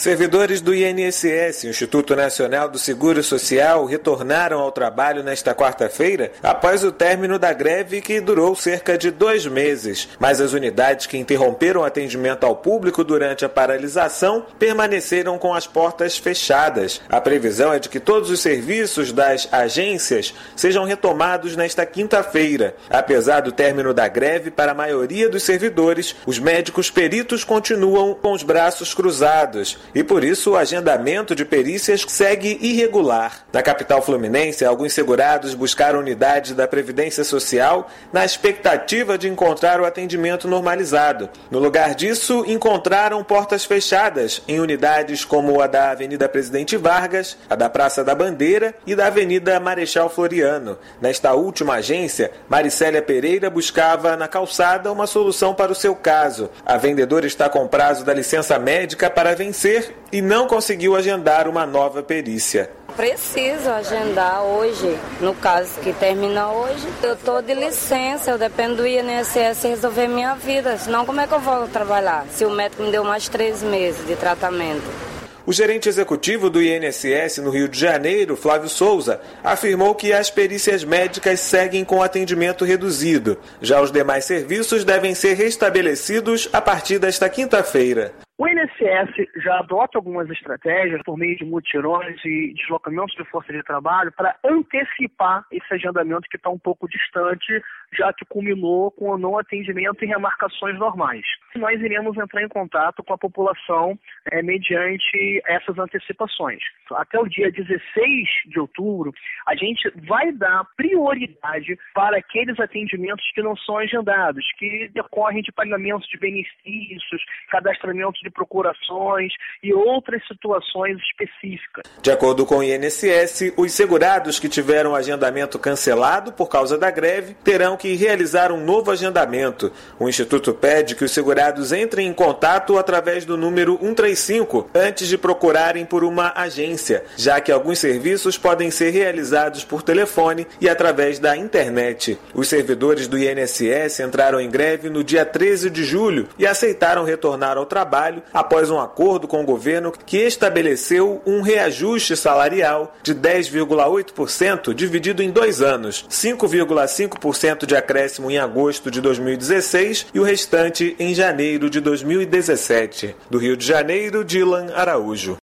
Servidores do INSS, Instituto Nacional do Seguro Social, retornaram ao trabalho nesta quarta-feira após o término da greve que durou cerca de 2 meses. Mas as unidades que interromperam o atendimento ao público durante a paralisação permaneceram com as portas fechadas. A previsão é de que todos os serviços das agências sejam retomados nesta quinta-feira. Apesar do término da greve, para a maioria dos servidores, os médicos peritos continuam com os braços cruzados. E por isso o agendamento de perícias segue irregular. Na capital fluminense, alguns segurados buscaram unidades da Previdência Social na expectativa de encontrar o atendimento normalizado. No lugar disso, encontraram portas fechadas em unidades como a da Avenida Presidente Vargas, a da Praça da Bandeira e da Avenida Marechal Floriano. Nesta última agência, Maricélia Pereira buscava na calçada uma solução para o seu caso. A vendedora está com prazo da licença médica para vencer e não conseguiu agendar uma nova perícia. Preciso agendar hoje, no caso que termina hoje. Eu estou de licença, eu dependo do INSS resolver minha vida, senão como é que eu vou trabalhar se o médico me deu mais 3 meses de tratamento? O gerente executivo do INSS no Rio de Janeiro, Flávio Souza, afirmou que as perícias médicas seguem com atendimento reduzido. Já os demais serviços devem ser restabelecidos a partir desta quinta-feira. O INSS já adota algumas estratégias por meio de mutirões e deslocamentos de força de trabalho para antecipar esse agendamento que está um pouco distante, já que culminou com o não atendimento em remarcações normais. Nós iremos entrar em contato com a população mediante essas antecipações. Até o dia 16 de outubro, a gente vai dar prioridade para aqueles atendimentos que não são agendados, que decorrem de pagamentos de benefícios, cadastramento de procurações e outras situações específicas. De acordo com o INSS, os segurados que tiveram o agendamento cancelado por causa da greve terão que realizar um novo agendamento. O Instituto pede que os segurados entrem em contato através do número 135 antes de procurarem por uma agência, já que alguns serviços podem ser realizados por telefone e através da internet. Os servidores do INSS entraram em greve no dia 13 de julho e aceitaram retornar ao trabalho após um acordo com o governo que estabeleceu um reajuste salarial de 10,8% dividido em 2 anos, 5,5% de acréscimo em agosto de 2016 e o restante em janeiro de 2017. Do Rio de Janeiro, Dylan Araújo.